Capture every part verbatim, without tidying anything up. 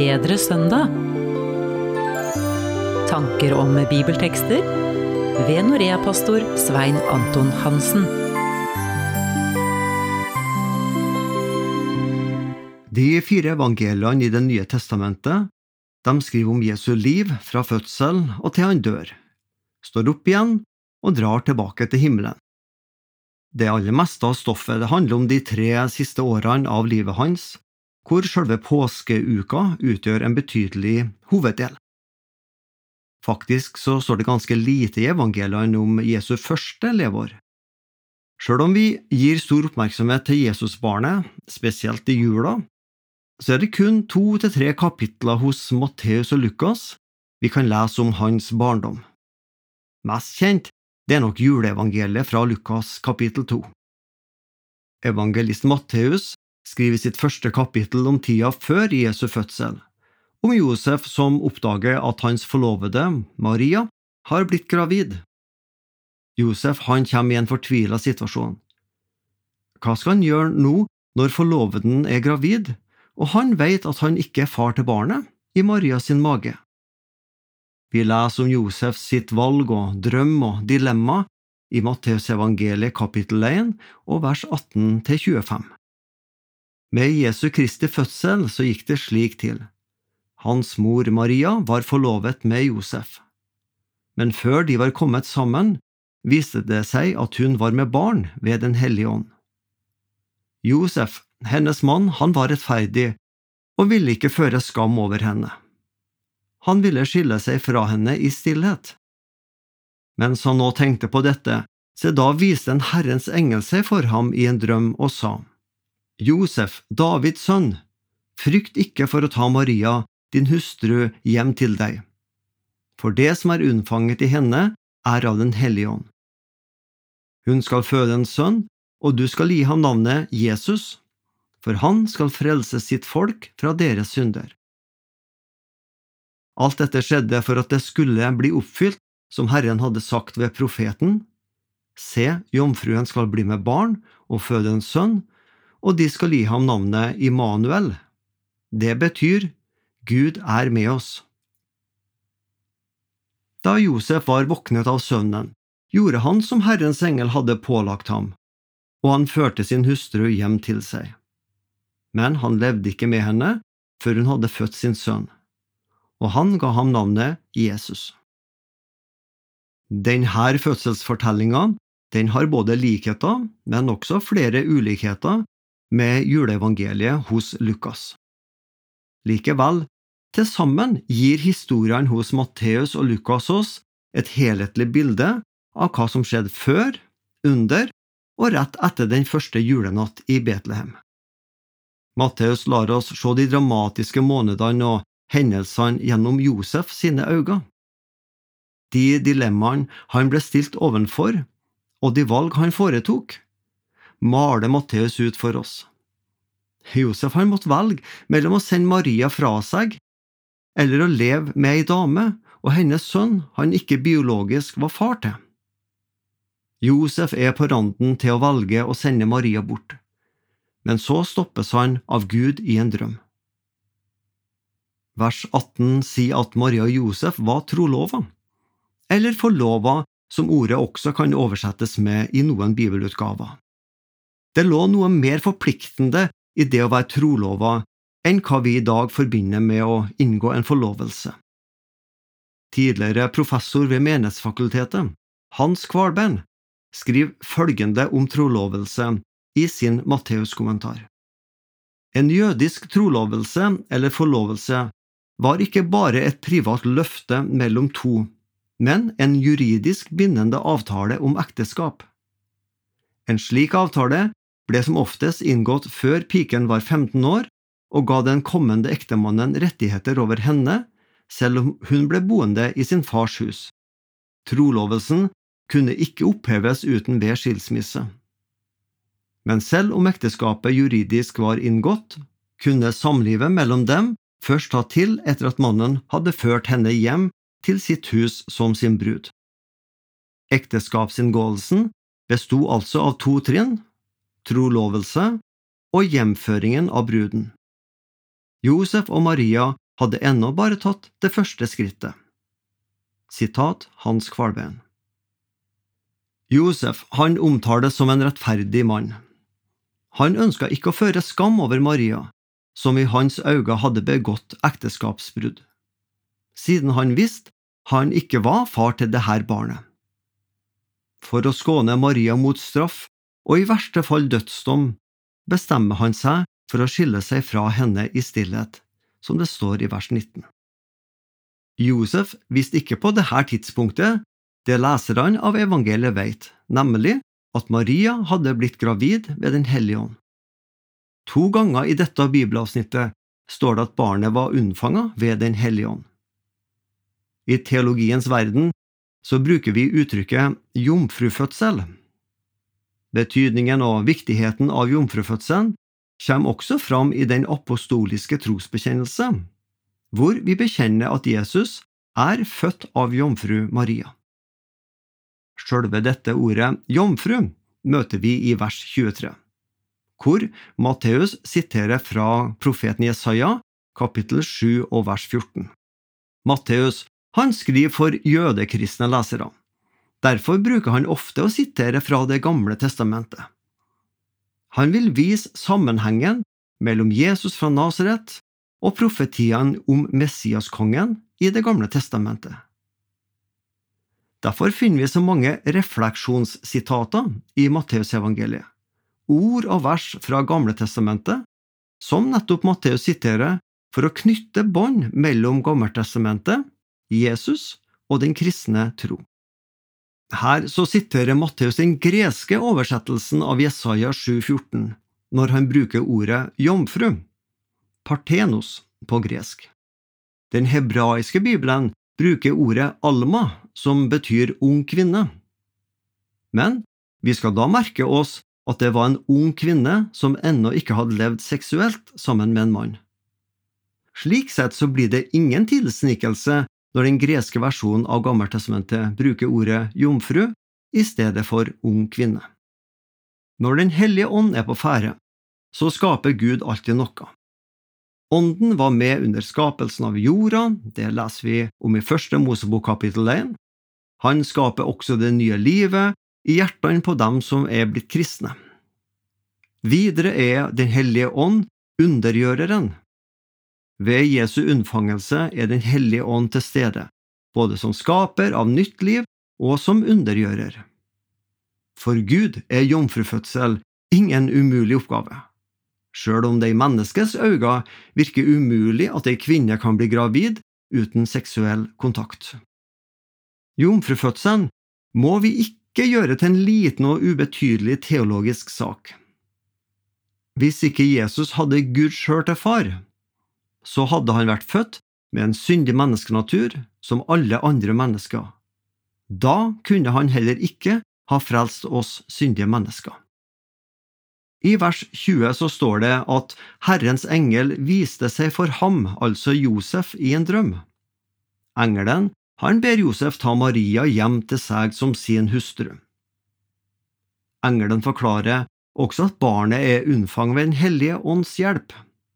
bedre søndag. Tanker om bibeltekster ved Norea-pastor Svein Anton Hansen. De fire evangeliene i Det nye testamentet, de skriver om Jesu liv fra fødsel og til han dør, står opp igjen og drar tilbake til himmelen. Det aller meste av stoffet det handler om de tre siste årene av livet hans, hvor selve påskeuka utgjør en betydelig hoveddel. Faktisk så står det ganske lite i evangeliene om Jesu første leveår. Selv om vi gir stor oppmerksomhet til Jesusbarnet, spesielt i jula, så er det kun to til tre kapitler hos Matteus og Lukas vi kan lese om hans barndom. Mest kjent det er nok juleevangeliet fra Lukas kapittel to. Evangelist Matteus skriver i sitt første kapittel om tida før Jesu fødsel, om Josef som oppdager at hans forlovede, Maria, har blitt gravid. Josef han kommer i en fortvilet situasjon. Hva skal han gjøre nå når forloveden er gravid, og han vet at han ikke er far til barnet i Maria sin mage? Vi leser om Josef sitt valg og drøm og dilemma i Matteus evangeliet kapittel én og vers atten til tjuefem. Med Jesu Kristi fødsel så gikk det slik til. Hans mor Maria var forlovet med Josef. Men før de var kommet sammen, viste det seg at hun var med barn ved Den hellige ånd. Josef, hennes mann, han var rettferdig og ville ikke føre skam over henne. Han ville skille seg fra henne i stillhet. Mens han nå tenkte på dette, så da viste en Herrens engel seg for ham i en drøm og sa, «Josef, Davids sønn, frykt ikke for å ta Maria, din hustru, hjem til deg. For det som er unnfanget i henne, er av Den hellige ånd. Hun skal føde en sønn, og du skal gi ham navnet Jesus, for han skal frelse sitt folk fra deres synder.» Alt dette skjedde for at det skulle bli oppfylt, som Herren hadde sagt ved profeten. Se, jomfruen skal bli med barn og føde en sønn, og de skal gi ham navnet Immanuel. Det betyr, Gud er med oss. Da Josef var våknet av søvnen, gjorde han som Herrens engel hadde pålagt ham, og han førte sin hustru hjem til seg. Men han levde ikke med henne før hun hadde født sin sønn, og han ga ham navnet Jesus. Denne fødselsfortellingen, den har både likheter, men også flere ulikheter med juleevangeliet hos Lukas. Likevel, til sammen gir historien hos Matteus og Lukas oss et helhetlig bilde av hva som skjedde før, under og rett etter den første julenatt i Betlehem. Matteus lar oss se de dramatiske månedene og hendelsene gjennom Josef sine øyne. De dilemmaene han ble stilt ovenfor, og de valg han foretok, maler Matteus ut for oss. Josef han måtte velge mellom å sende Maria fra seg, eller å leve med ei dame og hennes sønn han ikke biologisk var far til. Josef er på randen til å velge å sende Maria bort, men så stoppes han av Gud i en drøm. Vers atten sier at Maria og Josef var trolova, eller forlova som ordet også kan oversettes med i noen bibelutgaver. Det lå noe mer forpliktende i det å være trolova enn hva vi i dag forbinder med å inngå en forlovelse. Tidligere professor ved Menighetsfakultetet, Hans Kvalbein, skriver følgende om trolovelse i sin Matteus-kommentar. En jødisk trolovelse eller forlovelse var ikke bare et privat løfte mellom to, men en juridisk bindende avtale om ekteskap. En slik avtale ble som oftest inngått før piken var femten år og ga den kommende ektemannen rettigheter over henne, selv om hun ble boende i sin fars hus. Trolovelsen kunne ikke oppheves uten ved skilsmisse. Men selv om ekteskapet juridisk var inngått, kunne samlivet mellom dem først ta til etter at mannen hadde ført henne hjem til sitt hus som sin brud. Ekteskapsinngåelsen bestod altså av to trinn, trolovelse og hjemføringen av bruden. Josef og Maria hadde ennå bare tatt det første skrittet. Sitat Hans Kvalbein. Josef, han omtales som en rettferdig mann. Han ønsket ikke å føre skam over Maria, som i hans øyne hadde begått ekteskapsbrudd, siden han visste han ikke var far til det her barnet. For å skåne Maria mot straff, og i verste fall dødsdom, bestemmer han seg for å skille seg fra henne i stillhet, som det står i vers nitten. Josef visste ikke på dette tidspunktet det leserne av evangeliet vet, nemlig at Maria hadde blitt gravid ved Den hellige ånd. To ganger i dette bibelavsnittet står det at barnet var unnfanget ved Den hellige ånd. I teologiens verden så bruker vi uttrykket jomfrufødsel. Betydningen og viktigheten av jomfrufødselen kommer også fram i den apostoliske trosbekjennelse, hvor vi bekjenner at Jesus er født av jomfru Maria. Selve dette ordet jomfru møter vi i vers tjuetre, hvor Matteus siterer fra profeten Jesaja, kapittel sju og vers fjorten. Matteus, han skriver for jødekristne lesere. Derfor bruker han ofte å sitere fra Det gamle testamentet. Han vil vise sammenhengen mellom Jesus fra Nasaret og profetiene om Messiaskongen i Det gamle testamentet. Derfor finner vi så mange refleksjonssitater i Matteusevangeliet, ord og vers fra Gamle testamentet, som nettopp Matteus siterer for å knytte bånd mellom Gammeltestamentet, Jesus og den kristne tro. Her så siterer Matteus den greske oversettelsen av Jesaja sju fjorten, når han bruker ordet jomfru, parthenos på gresk. Den hebraiske bibelen bruker ordet alma, som betyr ung kvinne. Men vi skal da merke oss at det var en ung kvinne som ennå ikke hadde levd seksuelt sammen med en mann. Slik sett så blir det ingen tilsnikelse når den greske versjonen av Gammeltestamentet bruker ordet jomfru i stedet for ung kvinne. Når Den hellige ånd er på ferde, så skaper Gud alltid noe. Ånden var med under skapelsen av jorda, det leser vi om i første Mosebok kapittel én. Han skaper også det nye livet i hjertene på dem som er blitt kristne. Videre er Den hellige ånd undergjøreren. Ved Jesu unnfangelse er Den hellige ånd til stede, både som skaper av nytt liv og som undergjører. For Gud er jomfrufødsel ingen umulig oppgave. Selv om det i menneskets øyne virker umulig at ei kvinne kan bli gravid uten seksuell kontakt. Jomfrufødselen må vi ikke gjøre til en liten og ubetydelig teologisk sak. Hvis ikke Jesus hadde Gud selv til far, så hadde han vært født med en syndig menneskenatur som alle andre mennesker. Da kunne han heller ikke ha frelst oss syndige mennesker. I vers tjue så står det at Herrens engel viste seg for ham, altså Josef, i en drøm. Engelen, han ber Josef ta Maria hjem til seg som sin hustru. Engelen forklarer også at barnet er unnfang ved Den hellige ånds hjelp.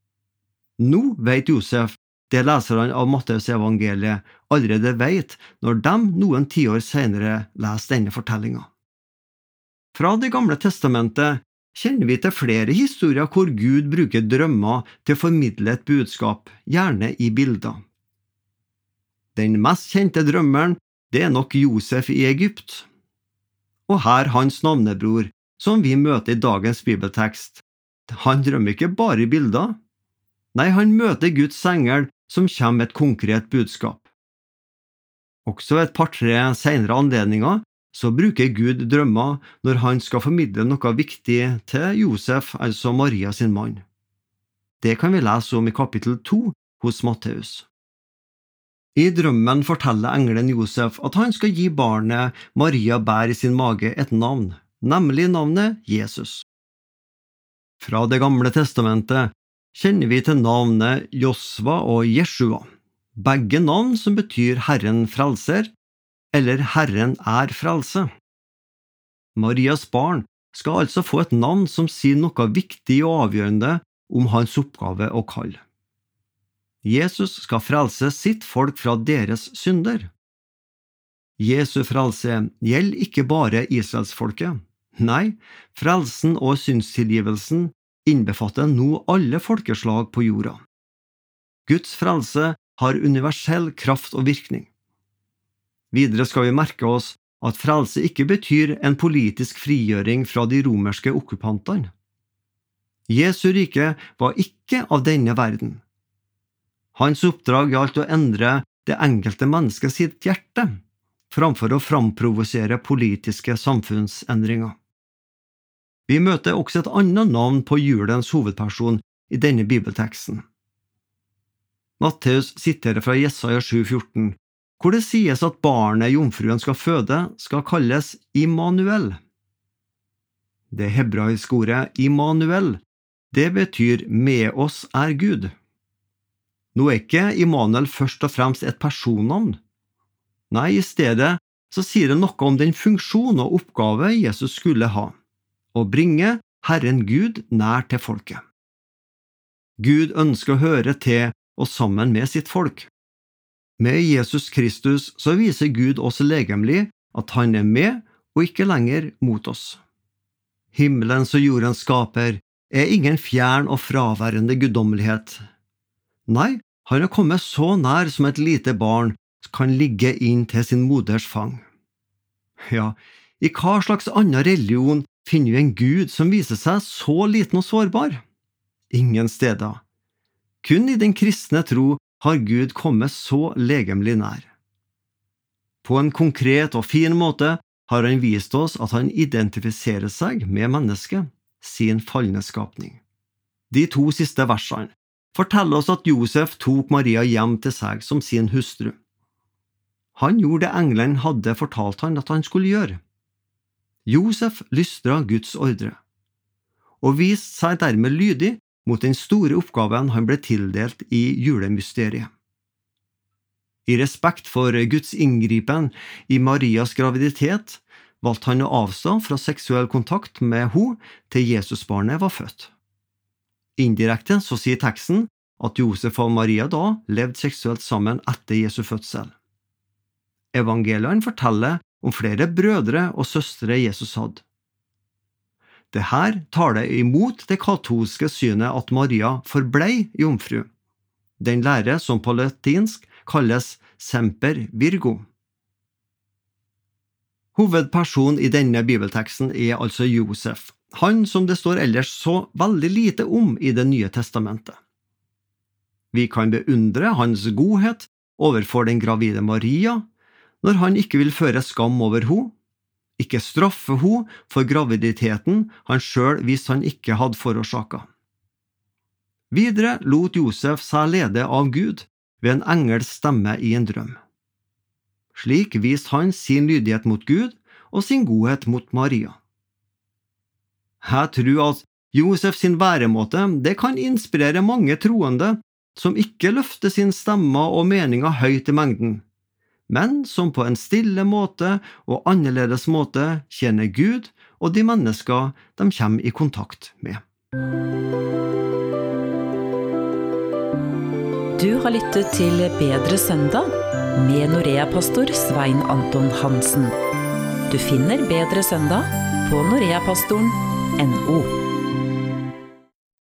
Nå vet Josef det leserne av Matteusevangeliet allerede vet når de noen tiår senere leser denne fortellingen. Fra Det gamle testamentet kjenner vi til flere historier hvor Gud bruker drømmer til å formidle et budskap, gjerne i bilder. Den mest kjente drømmeren, det er nok Josef i Egypt. Og her hans navnebror, som vi møter i dagens bibeltekst. Han drømmer ikke bare i bilder. Nei, han møter Guds engel som kommer med et konkret budskap. Også et par-tre senere anledninger så bruker Gud drømmer når han skal formidle noe viktig til Josef, altså Maria sin mann. Det kan vi lese om i kapittel to hos Matteus. I drømmen forteller engelen Josef at han skal gi barnet Maria bærer i sin mage et navn, nemlig navnet Jesus. Fra Det gamle testamentet kjenner vi til navnet Josva og Jeshua, begge navn som betyr Herren frelser, eller Herren er frelse. Marias barn skal altså få et navn som sier noe viktig og avgjørende om hans oppgave og kall. Jesus skal frelse sitt folk fra deres synder. Jesu frelse gjelder ikke bare Israelsfolket. Nei, frelsen og syndstilgivelsen innbefatter nå alle folkeslag på jorda. Guds frelse har universell kraft og virkning. Videre skal vi merke oss at frelse ikke betyr en politisk frigjøring fra de romerske okkupantene. Jesu rike var ikke av denne verden. Hans oppdrag gjaldt å endre det enkelte mennesket sitt hjerte, framfor å framprovosere politiske samfunnsendringer. Vi møter også et annet navn på julens hovedperson i denne bibelteksten. Matteus siterer fra Jesaja sju fjorten, hvor det sies at barnet jomfruen skal føde skal kalles Immanuel. Det hebraiske ordet Immanuel, det betyr «med oss er Gud». Nå er ikke Immanuel først og fremst et personnavn. Nei, i stedet så sier det noe om den funksjon og oppgave Jesus skulle ha, å bringe Herren Gud nær til folket. Gud ønsker å høre til og sammen med sitt folk. Med Jesus Kristus så viser Gud oss legemlig at han er med og ikke lenger mot oss. Himmelens og jordens skaper er ingen fjern og fraværende guddommelighet. Nei, han er kommet så nær som et lite barn kan ligge inn til sin moders fang. Ja, i hva slags annen religion finner vi en Gud som viser seg så liten og sårbar? Ingen steder. Kun i den kristne tro har Gud kommet så legemlig nær. På en konkret og fin måte har han vist oss at han identifiserer seg med mennesket, sin falne skapning. De to siste versene forteller oss at Josef tok Maria hjem til seg som sin hustru. Han gjorde det englene hadde fortalt han at han skulle gjøre. Josef lystra Guds ordre, og viste seg dermed lydig mot den store oppgaven han ble tildelt i julemysteriet. I respekt for Guds inngripen i Marias graviditet valgte han å avstå fra seksuell kontakt med henne til Jesusbarnet var født. Indirekte så sier teksten at Josef og Maria da levde seksuelt sammen etter Jesu fødsel. Evangeliene forteller om flere brødre og søstre Jesus hadde. Dette taler imot det katolske synet at Maria forblei jomfru, den lære som på latinsk kalles semper virgo. Hovedpersonen i denne bibelteksten er altså Josef, han som det står ellers så veldig lite om i Det nye testamentet. Vi kan beundre hans godhet overfor den gravide Maria, når han ikke vil føre skam over henne, ikke straffe henne for graviditeten han selv visste han ikke hadde forårsaket. Videre lot Josef seg lede av Gud ved en engels stemme i en drøm. Slik viste han sin lydighet mot Gud og sin godhet mot Maria. Jeg tror at Josef sin væremåte det kan inspirere mange troende som ikke løfter sin stemme og meninger høyt i mengden, men som på en stille måte og annerledes måte tjener Gud og de mennesker de kommer i kontakt med. Du har lyttet til Bedre søndag med Norea-pastor Svein Anton Hansen. Du finner Bedre søndag på noreapastoren punktum no.